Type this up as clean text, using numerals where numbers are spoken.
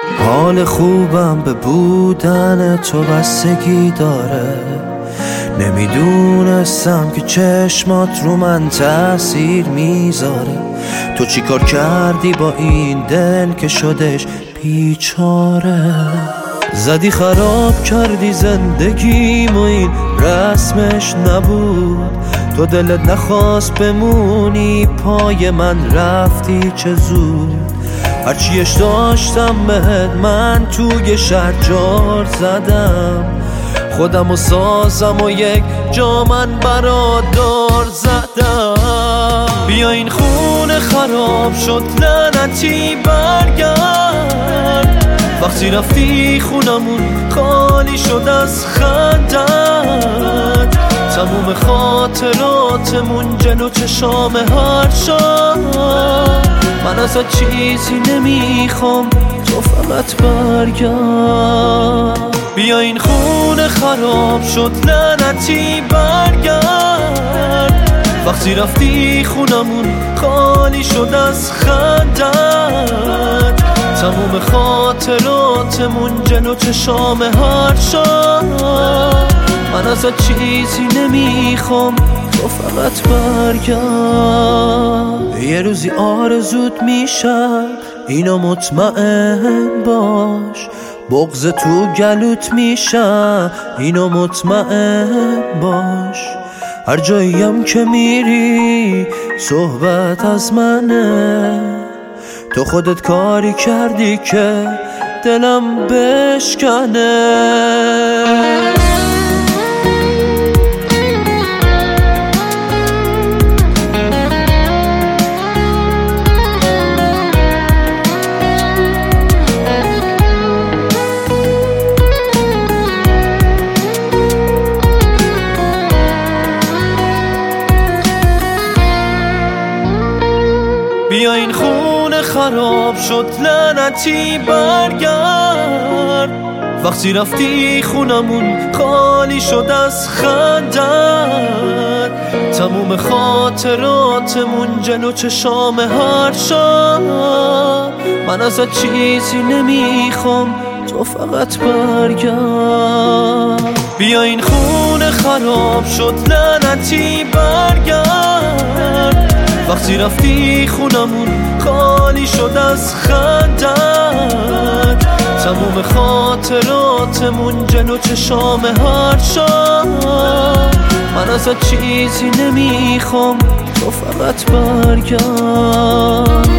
حال خوبم به بودن تو بستگی داره. نمیدونستم که چشمات رو من تأثیر میذاره. تو چی کار کردی با این دل که شدش بیچاره؟ زدی خراب کردی زندگیم و این رسمش نبود. تو دلت نخواست بمونی پای من رفتی چه زود. هرچیش داشتم بهت من توی شهر جار زدم. خودم و سازم و یک جا من برادار زدم. بیا این خونه خراب شد لعنتی برگرد. وقتی رفتی خونمون خالی شد از خندت. تموم خاطراتمون جلو چشام هر شب. من ازت چیزی نمیخوام تو فقط برگرد. بیا این خونه خراب شد لعنتی برگرد. وقتی رفتی خونمون خالی شد از خندت. تموم خاطراتمون جلو چشام هر شب. من ازت چیزی نمیخوام تو فقط برگرد. یه روزی آرزوت میشم اینو مطمئن باش. بغض تو گلوت میشم اینو مطمئن باش. هر جاییم که میری صحبت از منه. تو خودت کاری کردی که دلم بشکنه. بیا این خونه خراب شد لعنتی برگرد. وقتی رفتی خونمون خالی شد از خندت. تموم خاطراتمون جلو چشام هر شب. من ازت چیزی نمیخوام تو فقط برگرد. بیا این خونه خراب شد لعنتی برگرد. وقتی رفتی خونمون خالی شد از خندت. تموم خاطراتمون جلو چشام هر شب. من ازت چیزی نمیخوام تو فقط برگرد.